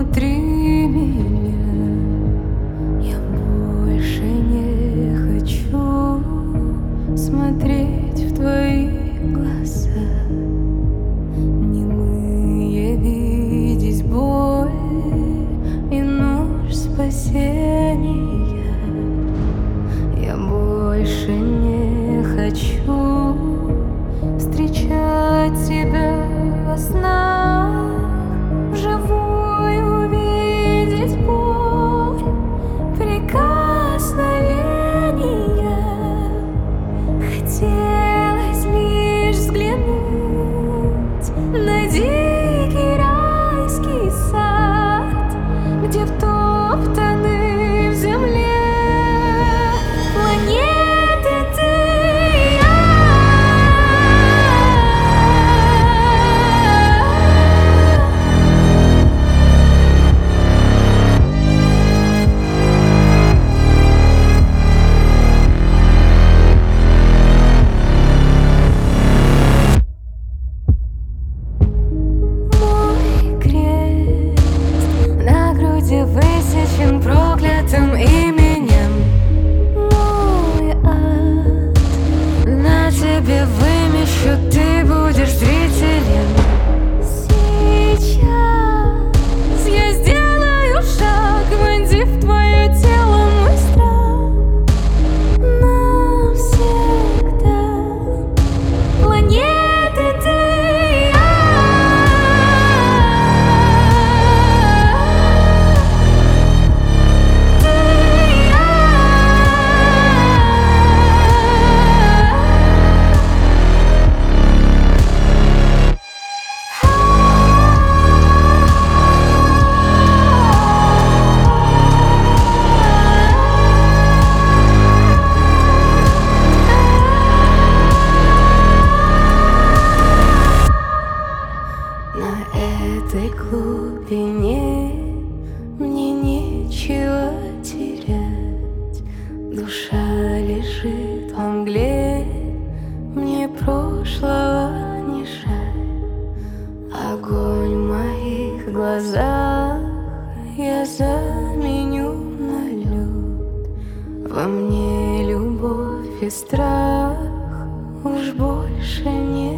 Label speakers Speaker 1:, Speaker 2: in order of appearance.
Speaker 1: внутри меня. Я больше не хочу смотреть в твои глаза, немые видеть боль и нужд спасения. Я больше не хочу встречать тебя во снах, вживую увидеть боль прикосновения. Хотелось лишь взглянуть на дикий райский сад, где втоптаны в земле планеты ты и я. Высечен проклятым именем мой ад. На тебе вымещу, ты будешь зрителем. Сейчас я сделаю шаг, вонзив в твое тело мой страх навсегда. Планеты ты и я. На этой глубине мне нечего терять. Душа лежит во мгле, мне прошлого не жаль. Огонь в моих глазах я заменю на лед. Во мне любовь и страх уж больше не